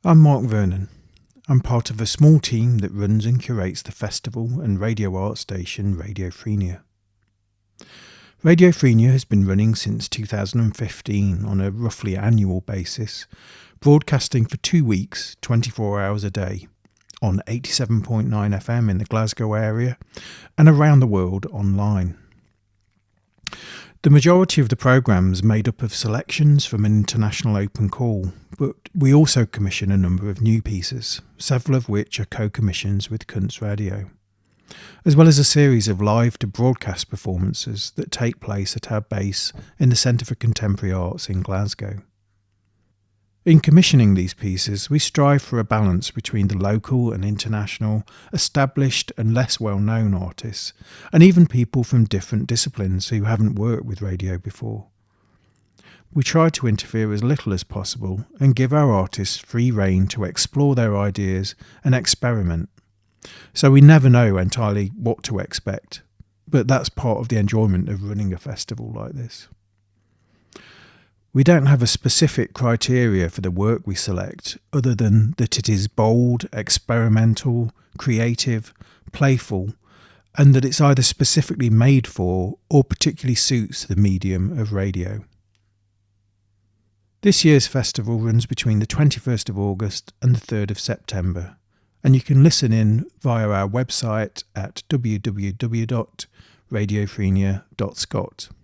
I'm Mark Vernon. I'm part of a small team that runs and curates the festival and radio art station Radio Frenia. Radio Frenia has been running since 2015 on a roughly annual basis, broadcasting for 2 weeks, 24 hours a day, on 87.9 FM in the Glasgow area and around the world online. The majority of the programmes made up of selections from an international open call, but we also commission a number of new pieces, several of which are co-commissions with Kunst Radio, as well as a series of live-to-broadcast performances that take place at our base in the Centre for Contemporary Arts in Glasgow. In commissioning these pieces, we strive for a balance between the local and international, established and less well-known artists, and even people from different disciplines who haven't worked with radio before. We try to interfere as little as possible and give our artists free rein to explore their ideas and experiment. So we never know entirely what to expect, but that's part of the enjoyment of running a festival like this. We don't have a specific criteria for the work we select, other than that it is bold, experimental, creative, playful, and that it's either specifically made for or particularly suits the medium of radio. This year's festival runs between the 21st of August and the 3rd of September, and you can listen in via our website at www.radiofrenia.scot.